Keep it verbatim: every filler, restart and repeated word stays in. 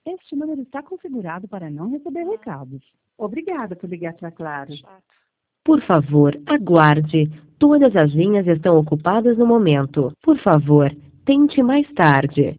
Este número está configurado para não receber recados. Obrigada por ligar para Claro. Por favor, aguarde. Todas as linhas estão ocupadas no momento. Por favor, tente mais tarde.